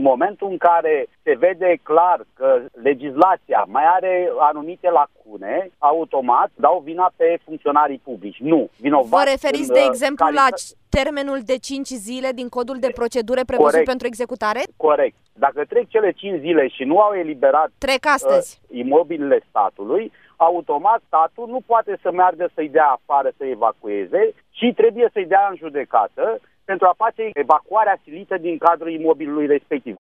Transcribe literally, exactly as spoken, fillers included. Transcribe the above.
momentul în care se vede clar că legislația mai are anumite lacune, automat dau vina pe funcționarii publici. Nu. Vinovați. Vă referiți, în, de exemplu, calitate... la termenul de cinci zile din codul de procedură prevăzut Corect. pentru executare? Corect. Dacă trec cele cinci zile și nu au eliberat Trec astăzi. Uh, imobilele statului, automat statul nu poate să meargă să-i dea afară să evacueze, ci trebuie să-i dea în judecată pentru a face evacuarea silită din cadrul imobilului respectiv.